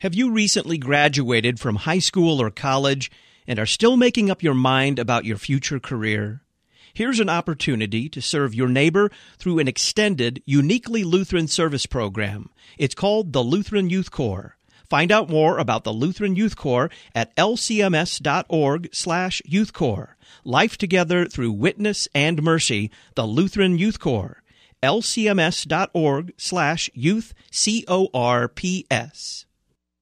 Have you recently graduated from high school or college and are still making up your mind about your future career? Here's an opportunity to serve your neighbor through an extended, uniquely Lutheran service program. It's called the Lutheran Youth Corps. Find out more about the Lutheran Youth Corps at lcms.org/Youth Corps. Life together through witness and mercy, the Lutheran Youth Corps. lcms.org/Youth CORPS.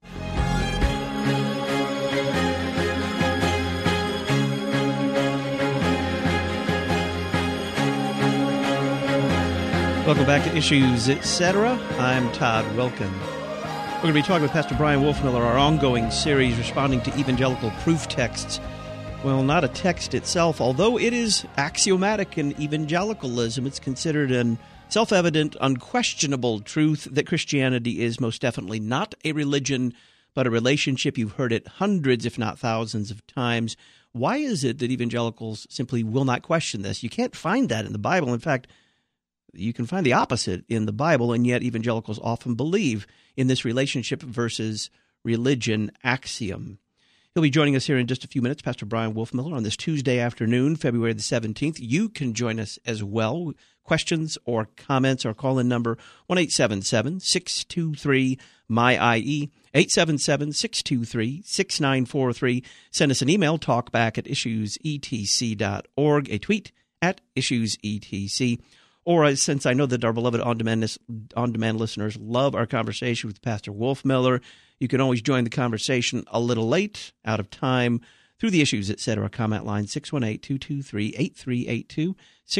Welcome back to Issues, Etc. I'm Todd Wilken. We're going to be talking with Pastor Bryan Wolfmueller, our ongoing series responding to evangelical proof texts. Well, not a text itself, although it is axiomatic in evangelicalism. It's considered an self-evident, unquestionable truth that Christianity is most definitely not a religion, but a relationship. You've heard it hundreds, if not thousands of times. Why is it that evangelicals simply will not question this? You can't find that in the Bible. In fact, you can find the opposite in the Bible, and yet evangelicals often believe in this relationship versus religion axiom. He'll be joining us here in just a few minutes, Pastor Bryan Wolfmueller, on this Tuesday afternoon, February the 17th. You can join us as well. Questions or comments, our call-in number, 1-877-623-MY-IE, 877-623-6943. Send us an email, talkback@issuesetc.org, a tweet at issuesetc. Or since I know that our beloved on-demand listeners love our conversation with Pastor Wolfmueller, you can always join the conversation a little late, out of time, through the Issues, Etc. comment line, 618-223-8382,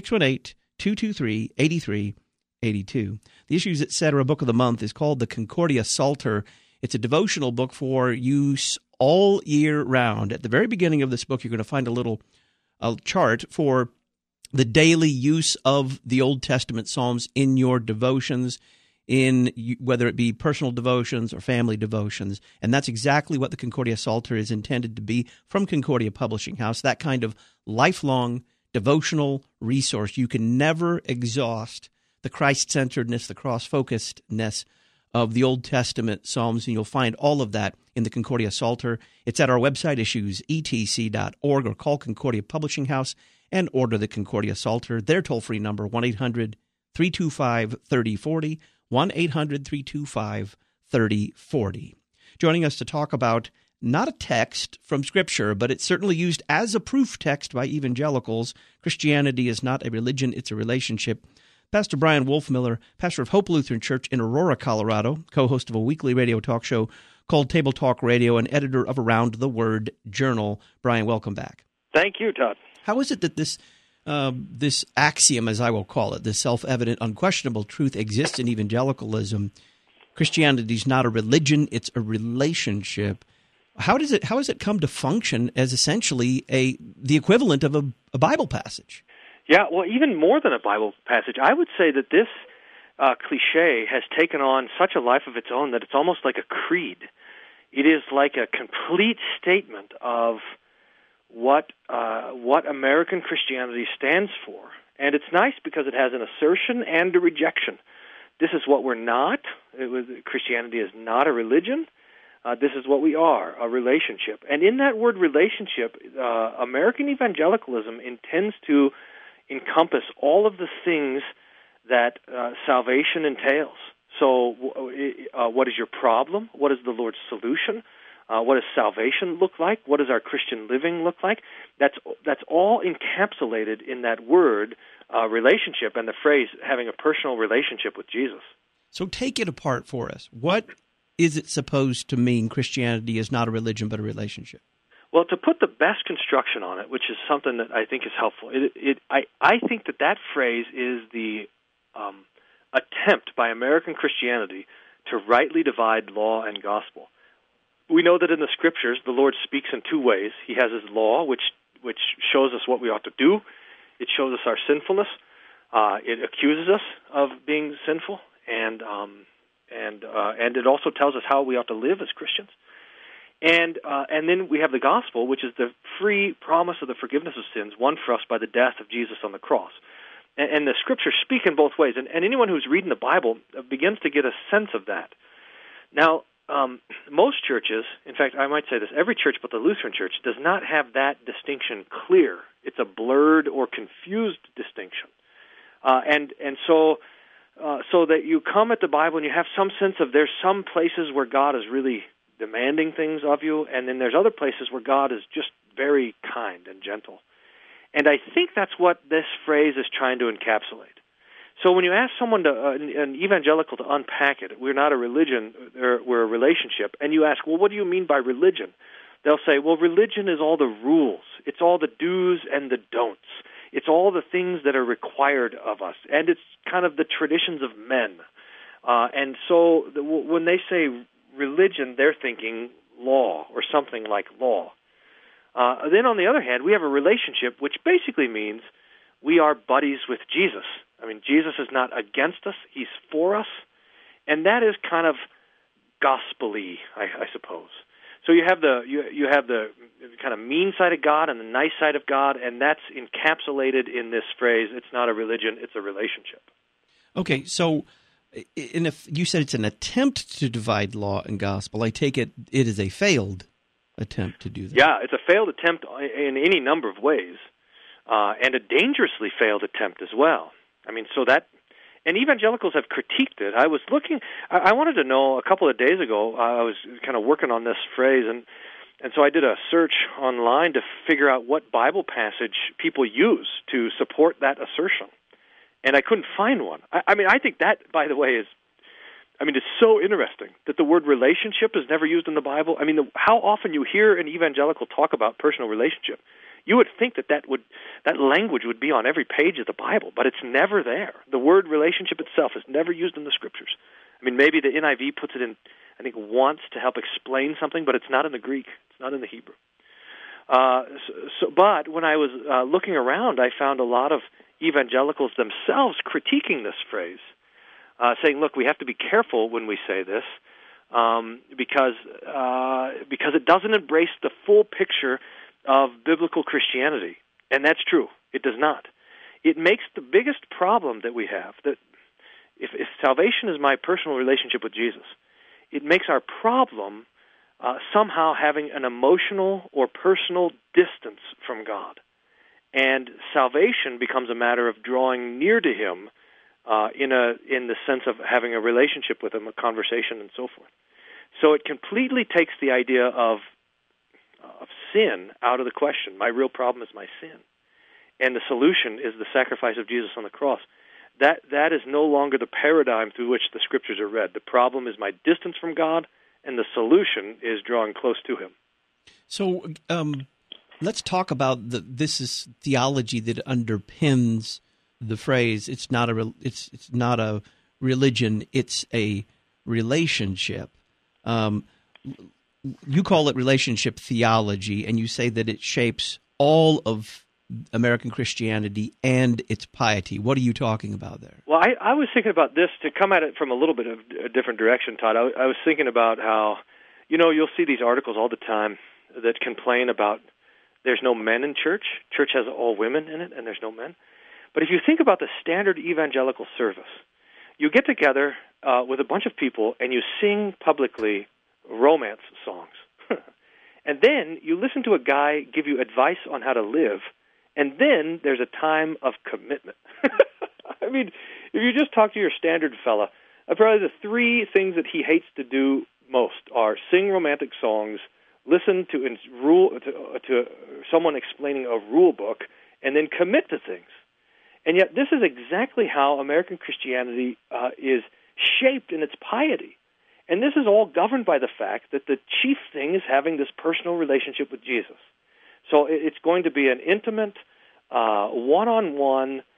618-223-8382. The Issues, Etc. book of the month is called the Concordia Psalter. It's a devotional book for use all year round. At the very beginning of this book, you're going to find a chart for the daily use of the Old Testament Psalms in your devotions, in whether it be personal devotions or family devotions. And that's exactly what the Concordia Psalter is intended to be from Concordia Publishing House, that kind of lifelong devotional resource. You can never exhaust the Christ-centeredness, the cross-focusedness of the Old Testament Psalms, and you'll find all of that in the Concordia Psalter. It's at our website, issuesetc.org, or call Concordia Publishing House and order the Concordia Psalter. Their toll-free number, 1-800-325-3040, 1-800-325-3040. Joining us to talk about not a text from Scripture, but it's certainly used as a proof text by evangelicals. Christianity is not a religion, it's a relationship. Pastor Bryan Wolfmueller, pastor of Hope Lutheran Church in Aurora, Colorado, co-host of a weekly radio talk show called Table Talk Radio, and editor of Around the Word Journal. Bryan, welcome back. Thank you, Todd. How is it that this axiom, as I will call it, this self-evident, unquestionable truth exists in evangelicalism? Christianity is not a religion; it's a relationship. How has it come to function as essentially the equivalent of a Bible passage? Yeah, well, even more than a Bible passage, I would say that this cliche has taken on such a life of its own that it's almost like a creed. It is like a complete statement of what American Christianity stands for. And it's nice because it has an assertion and a rejection. This is what we're not. Christianity is not a religion. This is what we are, a relationship. And in that word relationship, American evangelicalism intends to encompass all of the things that salvation entails. So what is your problem? What is the Lord's solution? What does salvation look like? What does our Christian living look like? That's all encapsulated in that word, relationship, and the phrase having a personal relationship with Jesus. So take it apart for us. What is it supposed to mean Christianity is not a religion but a relationship? Well, to put the best construction on it, which is something that I think is helpful, I think that phrase is the attempt by American Christianity to rightly divide law and gospel. We know that in the Scriptures, the Lord speaks in two ways. He has His law, which shows us what we ought to do. It shows us our sinfulness. It accuses us of being sinful, and it also tells us how we ought to live as Christians. And then we have the gospel, which is the free promise of the forgiveness of sins won for us by the death of Jesus on the cross. And the Scriptures speak in both ways, and anyone who's reading the Bible begins to get a sense of that. Now, most churches, in fact, I might say this, every church but the Lutheran Church does not have that distinction clear. It's a blurred or confused distinction. So that you come at the Bible and you have some sense of there's some places where God is really demanding things of you, and then there's other places where God is just very kind and gentle. And I think that's what this phrase is trying to encapsulate. So when you ask someone, an evangelical, to unpack it, we're not a religion, we're a relationship, and you ask, well, what do you mean by religion? They'll say, well, religion is all the rules. It's all the do's and the don'ts. It's all the things that are required of us, and it's kind of the traditions of men. And so when they say religion, they're thinking law or something like law. Then on the other hand, we have a relationship, which basically means we are buddies with Jesus. I mean, Jesus is not against us, he's for us, and that is kind of gospel-y, I suppose. So you have the kind of mean side of God and the nice side of God, and that's encapsulated in this phrase, it's not a religion, it's a relationship. Okay, so if you said it's an attempt to divide law and gospel, I take it is a failed attempt to do that. Yeah, it's a failed attempt in any number of ways, and a dangerously failed attempt as well. I mean, and evangelicals have critiqued it. I wanted to know a couple of days ago, I was kind of working on this phrase, and so I did a search online to figure out what Bible passage people use to support that assertion. And I couldn't find one. I mean, I think that, by the way, it's so interesting that the word relationship is never used in the Bible. I mean, how often you hear an evangelical talk about personal relationship. You would think that language would be on every page of the Bible, but it's never there. The word relationship itself is never used in the Scriptures. I mean, maybe the NIV puts it in, I think, once to help explain something, but it's not in the Greek. It's not in the Hebrew. But when I was looking around, I found a lot of evangelicals themselves critiquing this phrase, saying, look, we have to be careful when we say this because it doesn't embrace the full picture of biblical Christianity. And that's true. It does not. It makes the biggest problem that we have, that if salvation is my personal relationship with Jesus, it makes our problem somehow having an emotional or personal distance from God. And salvation becomes a matter of drawing near to Him in the sense of having a relationship with Him, a conversation, and so forth. So it completely takes the idea of sin out of the question. My real problem is my sin. And the solution is the sacrifice of Jesus on the cross. That is no longer the paradigm through which the Scriptures are read. The problem is my distance from God, and the solution is drawing close to Him. So let's talk about this is theology that underpins the phrase. It's not a religion. It's a relationship. You call it relationship theology, and you say that it shapes all of American Christianity and its piety. What are you talking about there? Well, I was thinking about this to come at it from a little bit of a different direction, Todd. I was thinking about how, you'll see these articles all the time that complain about there's no men in church. Church has all women in it, and there's no men. But if you think about the standard evangelical service, you get together with a bunch of people and you sing publicly romance songs. And then you listen to a guy give you advice on how to live, and then there's a time of commitment. I mean, if you just talk to your standard fella, probably the three things that he hates to do most are sing romantic songs, listen to someone explaining a rule book, and then commit to things. And yet this is exactly how American Christianity is shaped in its piety. And this is all governed by the fact that the chief thing is having this personal relationship with Jesus. So it's going to be an intimate, one-on-one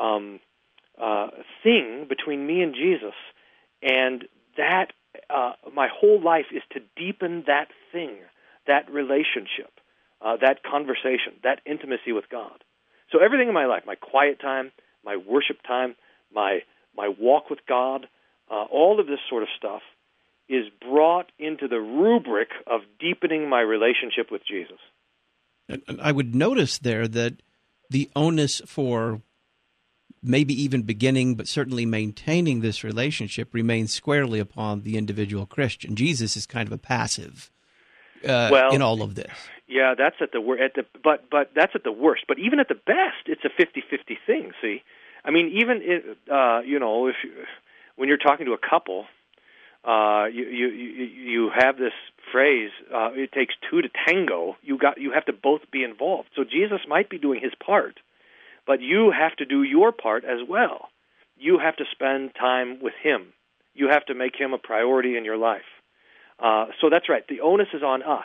thing between me and Jesus, and that my whole life is to deepen that thing, that relationship, that conversation, that intimacy with God. So everything in my life, my quiet time, my worship time, my walk with God, all of this sort of stuff is brought into the rubric of deepening my relationship with Jesus. And I would notice there that the onus for maybe even beginning, but certainly maintaining this relationship remains squarely upon the individual Christian. Jesus is kind of a passive in all of this. Yeah, that's at the worst. But that's at the worst. But even at the best, it's a 50-50 thing. See, I mean, even when you're talking to a couple, you have this phrase. It takes two to tango. You have to both be involved. So Jesus might be doing his part, but you have to do your part as well. You have to spend time with him. You have to make him a priority in your life. So that's right. The onus is on us.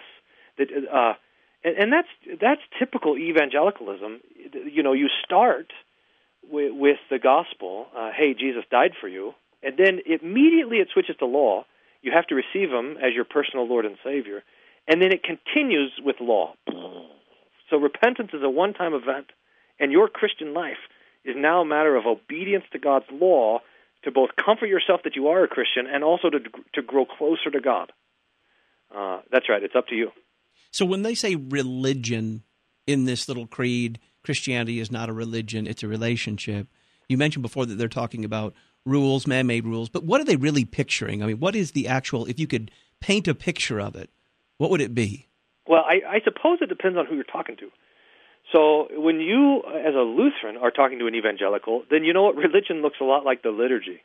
And that's typical evangelicalism. You start with the gospel. Hey, Jesus died for you, and then immediately it switches to law. You have to receive him as your personal Lord and Savior, and then it continues with law. So repentance is a one-time event, and your Christian life is now a matter of obedience to God's law to both comfort yourself that you are a Christian and also to grow closer to God. That's right. It's up to you. So when they say religion in this little creed, Christianity is not a religion, it's a relationship. You mentioned before that they're talking about rules, man-made rules, but what are they really picturing? I mean, what is the actual, if you could paint a picture of it, what would it be? Well, I suppose it depends on who you're talking to. So when you, as a Lutheran, are talking to an evangelical, then you know what? Religion looks a lot like the liturgy.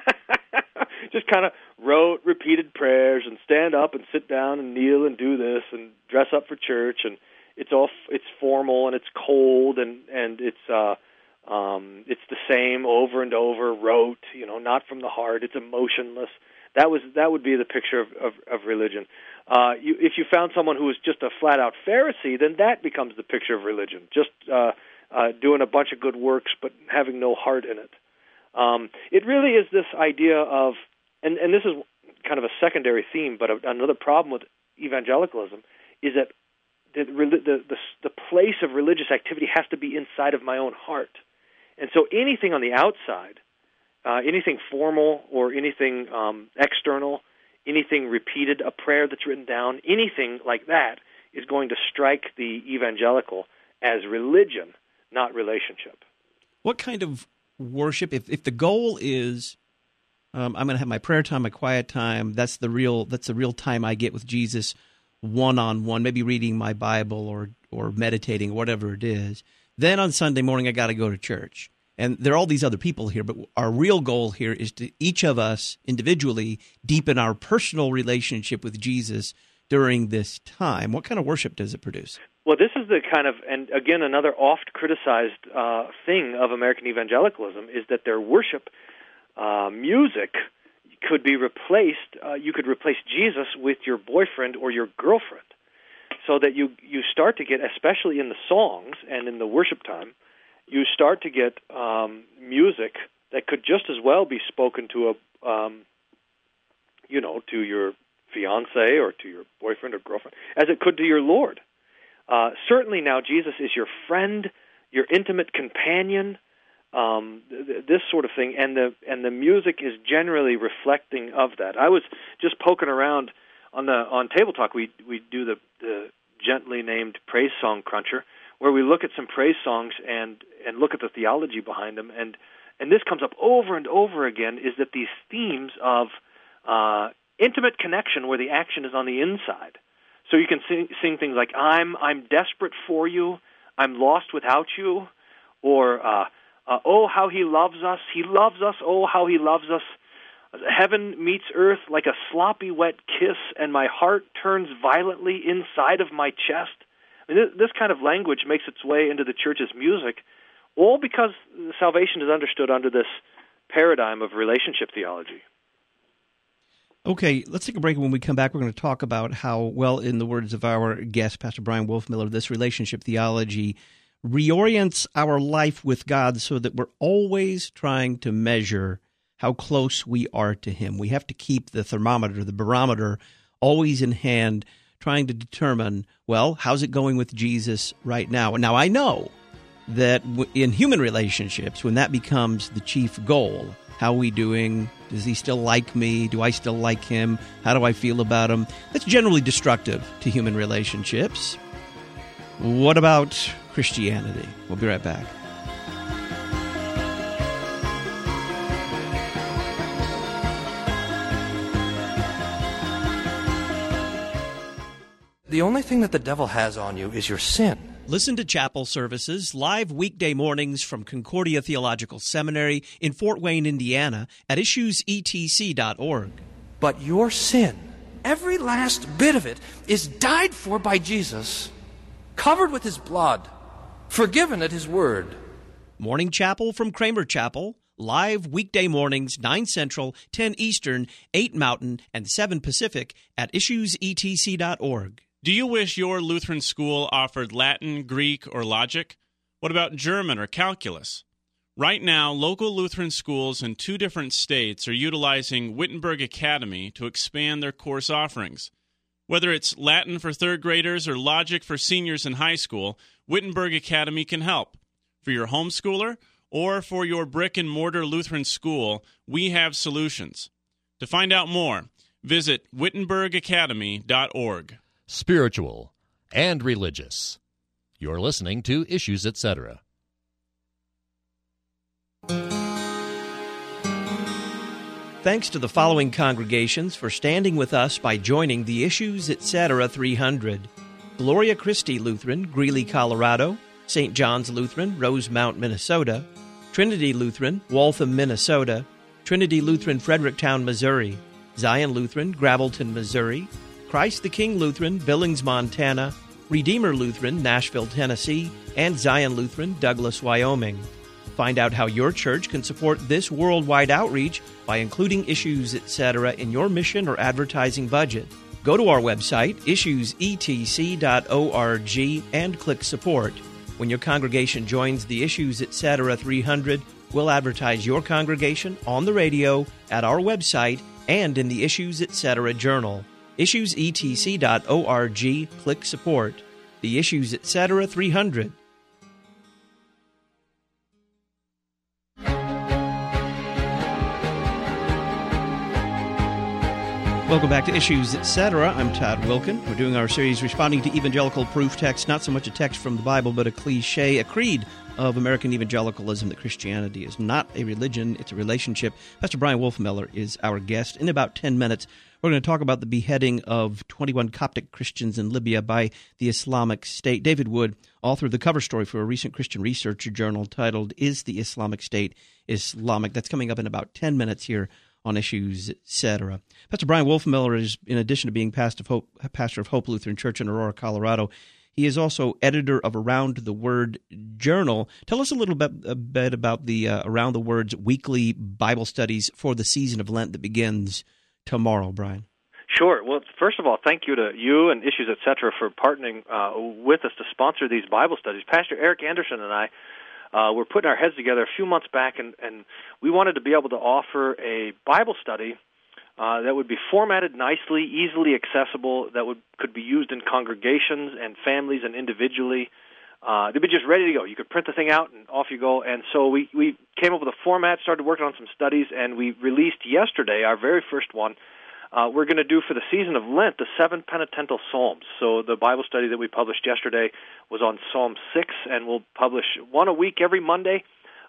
Just kind of rote, repeated prayers and stand up and sit down and kneel and do this and dress up for church, and it's formal and it's cold and it's the same over and over, rote, not from the heart. It's emotionless. That would be the picture of religion. If you found someone who was just a flat-out Pharisee, then that becomes the picture of religion, just doing a bunch of good works but having no heart in it. It really is this idea of, and this is kind of a secondary theme, but another problem with evangelicalism is that the place of religious activity has to be inside of my own heart. And so anything on the outside, anything formal or anything external, anything repeated, a prayer that's written down, anything like that is going to strike the evangelical as religion, not relationship. What kind of worship, if the goal is I'm going to have my prayer time, my quiet time, that's the real time I get with Jesus one-on-one, maybe reading my Bible or meditating, whatever it is, then on Sunday morning I got to go to church. And there are all these other people here, but our real goal here is to each of us individually deepen our personal relationship with Jesus during this time. What kind of worship does it produce? Well, this is the kind of, and again, another oft criticized thing of American evangelicalism is that their worship music could be replaced. You could replace Jesus with your boyfriend or your girlfriend, so that you start to get, especially in the songs and in the worship time, you start to get music that could just as well be spoken to to your fiance or to your boyfriend or girlfriend as it could to your Lord. Certainly now Jesus is your friend, your intimate companion, this sort of thing, and the music is generally reflecting of that. I was just poking around on Table Talk. We do the gently named Praise Song Cruncher, where we look at some praise songs and look at the theology behind them, and this comes up over and over again, is that these themes of intimate connection where the action is on the inside. So you can sing things like, I'm desperate for you, I'm lost without you, or oh, how he loves us, oh, how he loves us. Heaven meets earth like a sloppy wet kiss, and my heart turns violently inside of my chest. I mean, this kind of language makes its way into the church's music, all because salvation is understood under this paradigm of relationship theology. Okay, let's take a break. When we come back, we're going to talk about how, well, in the words of our guest, Pastor Brian Wolfmueller, this relationship theology reorients our life with God so that we're always trying to measure how close we are to Him. We have to keep the thermometer, the barometer, always in hand, trying to determine, well, how's it going with Jesus right now? And now I know that in human relationships, when that becomes the chief goal, how are we doing? Does he still like me? Do I still like him? How do I feel about him? That's generally destructive to human relationships. What about Christianity? We'll be right back. The only thing that the devil has on you is your sin. Listen to chapel services live weekday mornings from Concordia Theological Seminary in Fort Wayne, Indiana at issuesetc.org. But your sin, every last bit of it, is died for by Jesus, covered with his blood, forgiven at his word. Morning Chapel from Kramer Chapel, live weekday mornings, 9 Central, 10 Eastern, 8 Mountain, and 7 Pacific at issuesetc.org. Do you wish your Lutheran school offered Latin, Greek, or logic? What about German or calculus? Right now, local Lutheran schools in 2 different states are utilizing Wittenberg Academy to expand their course offerings. Whether it's Latin for 3rd graders or logic for seniors in high school, Wittenberg Academy can help. For your homeschooler or for your brick-and-mortar Lutheran school, we have solutions. To find out more, visit wittenbergacademy.org. Spiritual and religious. You're listening to Issues, Etc. Thanks to the following congregations for standing with us by joining the Issues, Etc. 300. Gloria Christi Lutheran, Greeley, Colorado. St. John's Lutheran, Rosemount, Minnesota. Trinity Lutheran, Waltham, Minnesota. Trinity Lutheran, Fredericktown, Missouri. Zion Lutheran, Gravelton, Missouri. Christ the King Lutheran, Billings, Montana, Redeemer Lutheran, Nashville, Tennessee, and Zion Lutheran, Douglas, Wyoming. Find out how your church can support this worldwide outreach by including Issues, Etc. in your mission or advertising budget. Go to our website, issuesetc.org, and click Support. When your congregation joins the Issues, Etc. 300, we'll advertise your congregation on the radio, at our website, and in the Issues, Etc. journal. issuesetc.org, click Support. The Issues, Etc. 300. Welcome back to Issues, Etc. I'm Todd Wilkin. We're doing our series responding to evangelical proof text, not so much a text from the Bible, but a cliche, a creed of American evangelicalism that Christianity is not a religion, it's a relationship. Pastor Brian Wolfmueller is our guest. In about 10 minutes, we're going to talk about the beheading of 21 Coptic Christians in Libya by the Islamic State. David Wood authored the cover story for a recent Christian Researcher journal titled, Is the Islamic State Islamic? That's coming up in about 10 minutes here on Issues, Etc. Pastor Brian Wolfmueller is, in addition to being pastor of Hope Lutheran Church in Aurora, Colorado, he is also editor of Around the Word Journal. Tell us a little bit about the Around the Word's weekly Bible studies for the season of Lent that begins tomorrow, Brian. Sure. Well, first of all, thank you to you and Issues, Etc. for partnering with us to sponsor these Bible studies. Pastor Eric Anderson and I were putting our heads together a few months back, and we wanted to be able to offer a Bible study that would be formatted nicely, easily accessible, that could be used in congregations and families and individually. They'd be just ready to go. You could print the thing out and off you go. And so we came up with a format, started working on some studies, and we released yesterday our very first one. We're going to do for the season of Lent the 7 penitential Psalms. So the Bible study that we published yesterday was on Psalm 6, and we'll publish one a week every Monday.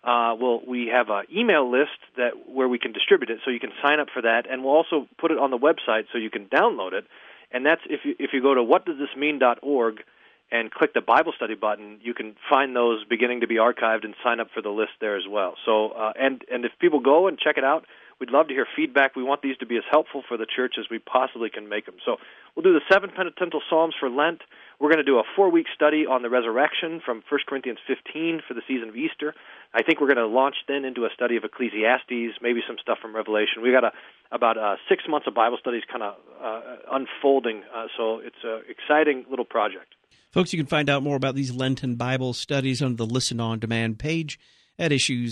We have an email list where we can distribute it, so you can sign up for that, and we'll also put it on the website so you can download it. And that's if you go to whatdoesthismean.org and click the Bible study button, you can find those beginning to be archived and sign up for the list there as well. So and if people go and check it out, we'd love to hear feedback. We want these to be as helpful for the church as we possibly can make them. So we'll do the 7 penitential Psalms for Lent. We're going to do a 4-week study on the resurrection from 1 Corinthians 15 for the season of Easter. I think we're going to launch then into a study of Ecclesiastes, maybe some stuff from Revelation. We've got about 6 months of Bible studies kind of unfolding, so it's an exciting little project. Folks, you can find out more about these Lenten Bible studies on the Listen On Demand page at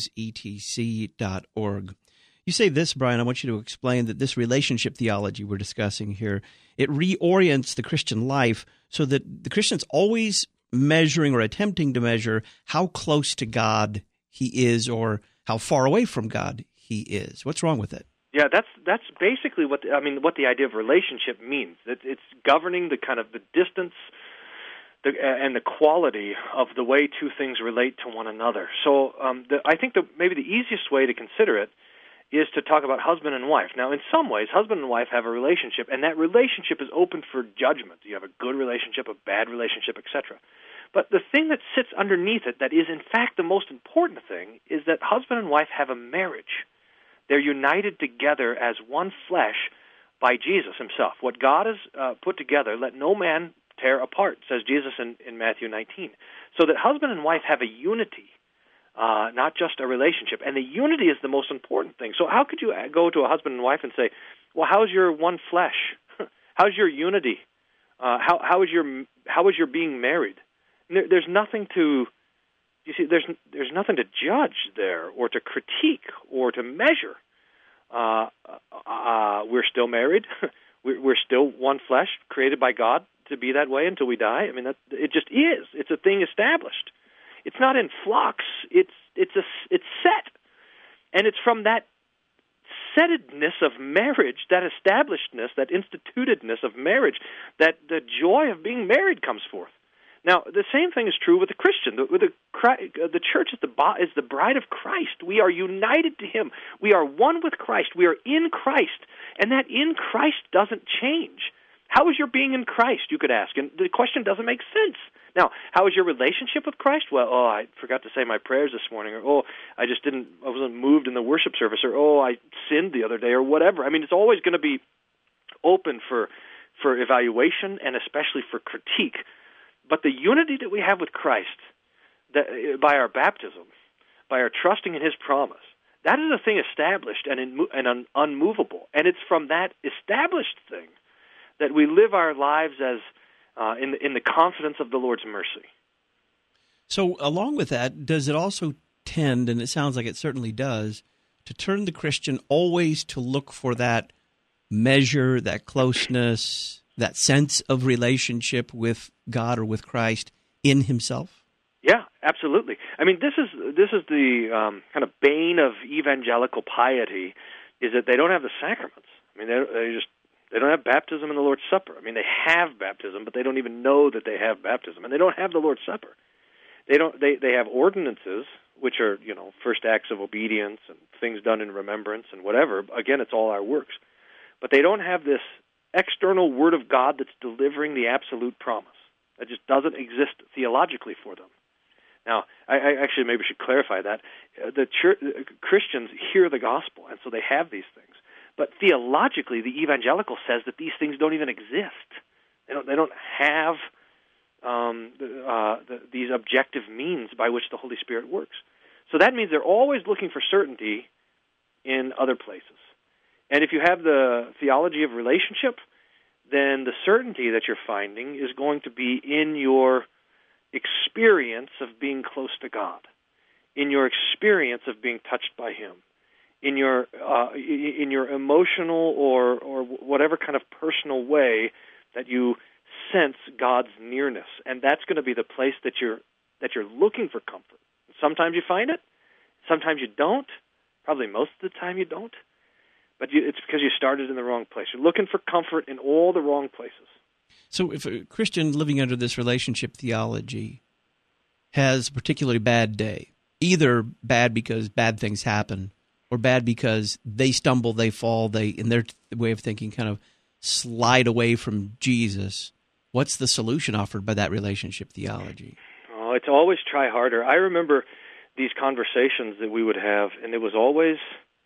issuesetc.org. You say this, Brian, I want you to explain that this relationship theology we're discussing here, it reorients the Christian life so that the Christian's always measuring or attempting to measure how close to God he is or how far away from God he is. What's wrong with it? Yeah, that's basically what the idea of relationship means. It's governing the kind of the distance and the quality of the way two things relate to one another. So I think maybe the easiest way to consider it is to talk about husband and wife. Now, in some ways, husband and wife have a relationship, and that relationship is open for judgment. You have a good relationship, a bad relationship, etc. But the thing that sits underneath it that is, in fact, the most important thing is that husband and wife have a marriage. They're united together as one flesh by Jesus himself. What God has put together, let no man tear apart, says Jesus in Matthew 19. So that husband and wife have a unity, not just a relationship. And the unity is the most important thing. So how could you go to a husband and wife and say, well, how's your one flesh? How's your unity? How is your being married? There's nothing to, you see, there's nothing to judge there or to critique or to measure. We're still married. We're still one flesh, created by God to be that way until we die. I mean, it just is. It's a thing established. It's not in flux. It's set, and it's from that settedness of marriage, that establishedness, that institutedness of marriage, that the joy of being married comes forth. Now, the same thing is true with the Christian. The church is the bride of Christ. We are united to Him. We are one with Christ. We are in Christ, and that in Christ doesn't change. How is your being in Christ, you could ask, and the question doesn't make sense. Now, how is your relationship with Christ? Well, I forgot to say my prayers this morning, or I wasn't moved in the worship service, or I sinned the other day, or whatever. I mean, it's always going to be open for evaluation and especially for critique. But the unity that we have with Christ, that by our baptism, by our trusting in His promise, that is a thing established and unmovable. And it's from that established thing that we live our lives as in the confidence of the Lord's mercy. So along with that, does it also tend, and it sounds like it certainly does, to turn the Christian always to look for that measure, that closeness, that sense of relationship with God or with Christ in Himself? Yeah, absolutely. I mean, this is the kind of bane of evangelical piety, is that they don't have the sacraments. I mean, they don't have baptism and the Lord's Supper. I mean, they have baptism, but they don't even know that they have baptism, and they don't have the Lord's Supper. They have ordinances, which are, first acts of obedience and things done in remembrance and whatever. Again, it's all our works. But they don't have this external Word of God that's delivering the absolute promise. That just doesn't exist theologically for them. Now, I actually maybe should clarify that. The Christians hear the gospel, and so they have these things. But theologically, the evangelical says that these things don't even exist. They don't have these objective means by which the Holy Spirit works. So that means they're always looking for certainty in other places. And if you have the theology of relationship, then the certainty that you're finding is going to be in your experience of being close to God, in your experience of being touched by Him, in your emotional or whatever kind of personal way that you sense God's nearness, and that's going to be the place that you're looking for comfort. Sometimes you find it, sometimes you don't. Probably most of the time you don't. But it's because you started in the wrong place. You're looking for comfort in all the wrong places. So if a Christian living under this relationship theology has a particularly bad day, either bad because bad things happen or bad because they stumble, they fall, they, in their way of thinking, kind of slide away from Jesus, what's the solution offered by that relationship theology? Oh, it's always try harder. I remember these conversations that we would have, and it was always,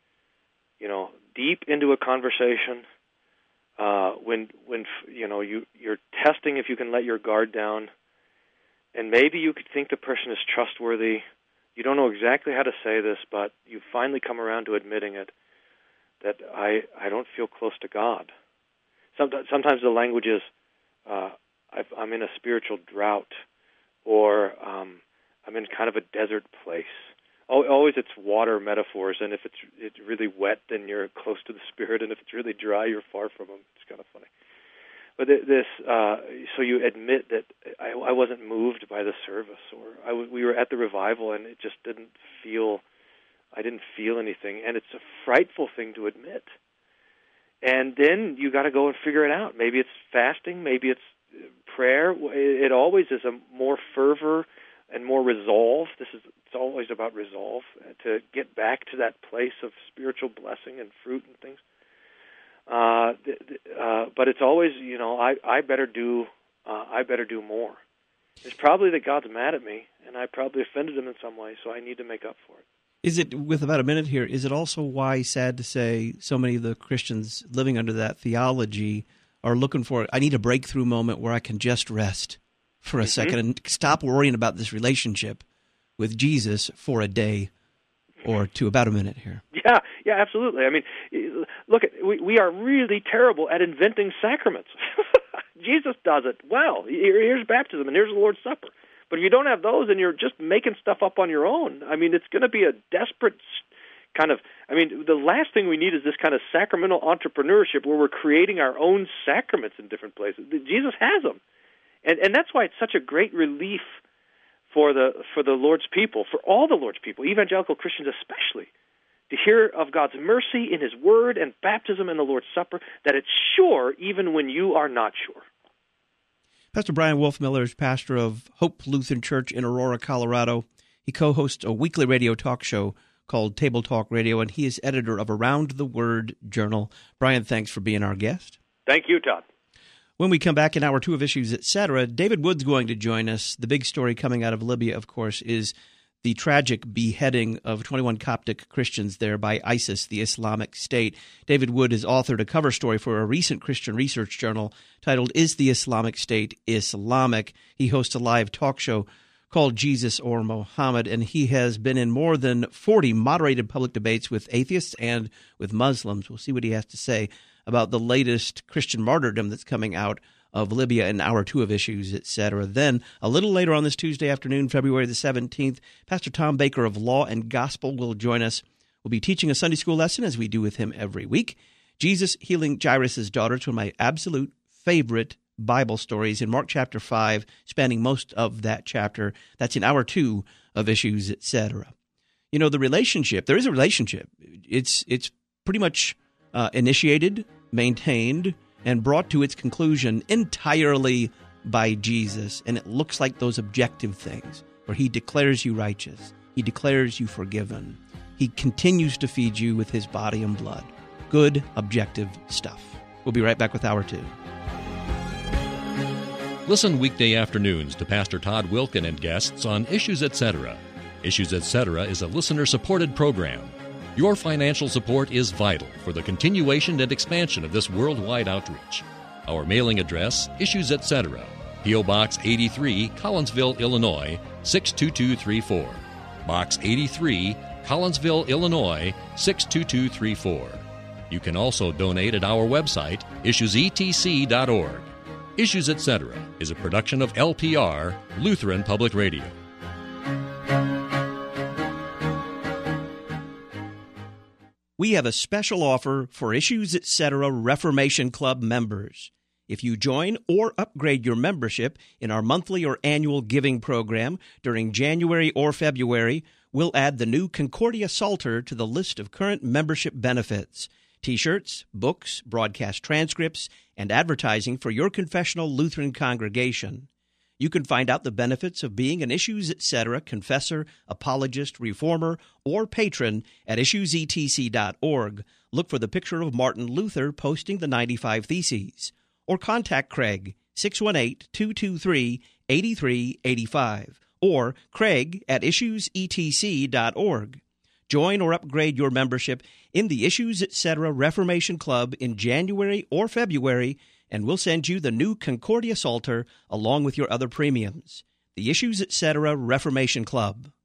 deep into a conversation, when you're testing if you can let your guard down, and maybe you could think the person is trustworthy. You don't know exactly how to say this, but you finally come around to admitting it, that I don't feel close to God. Sometimes the language is, I'm in a spiritual drought, or I'm in kind of a desert place. Always it's water metaphors, and if it's really wet, then you're close to the Spirit, and if it's really dry, you're far from Him. It's kind of funny. But so you admit that I wasn't moved by the service, or we were at the revival, and it just I didn't feel anything, and it's a frightful thing to admit. And then you got to go and figure it out. Maybe it's fasting, maybe it's prayer. It always is a more fervor, and more resolve. It's always about resolve, to get back to that place of spiritual blessing and fruit and things. But it's always, I better do more. It's probably that God's mad at me, and I probably offended him in some way, so I need to make up for it. Is it, with about a minute here, is it also why, sad to say, so many of the Christians living under that theology are looking for, I need a breakthrough moment where I can just rest for a second and stop worrying about this relationship with Jesus for a day or two? About a minute here. Yeah, absolutely. I mean, look, we are really terrible at inventing sacraments. Jesus does it well. Here's baptism and here's the Lord's Supper. But if you don't have those and you're just making stuff up on your own, I mean, it's going to be a desperate kind of, the last thing we need is this kind of sacramental entrepreneurship where we're creating our own sacraments in different places. Jesus has them. And that's why it's such a great relief for the Lord's people, for all the Lord's people, evangelical Christians especially, to hear of God's mercy in His Word and baptism and the Lord's Supper, that it's sure even when you are not sure. Pastor Brian Wolfmueller is pastor of Hope Lutheran Church in Aurora, Colorado. He co-hosts a weekly radio talk show called Table Talk Radio, and he is editor of Around the Word Journal. Brian, thanks for being our guest. Thank you, Todd. When we come back in Hour 2 of Issues, Etc., David Wood's going to join us. The big story coming out of Libya, of course, is the tragic beheading of 21 Coptic Christians there by ISIS, the Islamic State. David Wood has authored a cover story for a recent Christian research journal titled, Is the Islamic State Islamic? He hosts a live talk show called Jesus or Mohammed, and he has been in more than 40 moderated public debates with atheists and with Muslims. We'll see what he has to say about the latest Christian martyrdom that's coming out of Libya in Hour 2 of Issues, Etc. Then, a little later on this Tuesday afternoon, February the 17th, Pastor Tom Baker of Law and Gospel will join us. We'll be teaching a Sunday school lesson, as we do with him every week. Jesus healing Jairus' daughter. It's one of my absolute favorite Bible stories in Mark chapter 5, spanning most of that chapter. That's in Hour 2 of Issues, Etc. The relationship, there is a relationship. It's pretty much initiated, maintained, and brought to its conclusion entirely by Jesus. And it looks like those objective things, where He declares you righteous. He declares you forgiven. He continues to feed you with His body and blood. Good, objective stuff. We'll be right back with Hour 2. Listen weekday afternoons to Pastor Todd Wilken and guests on Issues Etc. Issues Etc. is a listener-supported program. Your financial support is vital for the continuation and expansion of this worldwide outreach. Our mailing address, Issues Etc., P.O. Box 83, Collinsville, Illinois, 62234. Box 83, Collinsville, Illinois, 62234. You can also donate at our website, issuesetc.org. Issues Etc. is a production of LPR, Lutheran Public Radio. We have a special offer for Issues Etc. Reformation Club members. If you join or upgrade your membership in our monthly or annual giving program during January or February, we'll add the new Concordia Psalter to the list of current membership benefits: T-shirts, books, broadcast transcripts, and advertising for your confessional Lutheran congregation. You can find out the benefits of being an Issues Etc. confessor, apologist, reformer, or patron at issuesetc.org. Look for the picture of Martin Luther posting the 95 Theses. Or contact Craig, 618-223-8385, or Craig at issuesetc.org. Join or upgrade your membership in the Issues Etc. Reformation Club in January or February, and we'll send you the new Concordia Psalter along with your other premiums. The Issues Etc. Reformation Club.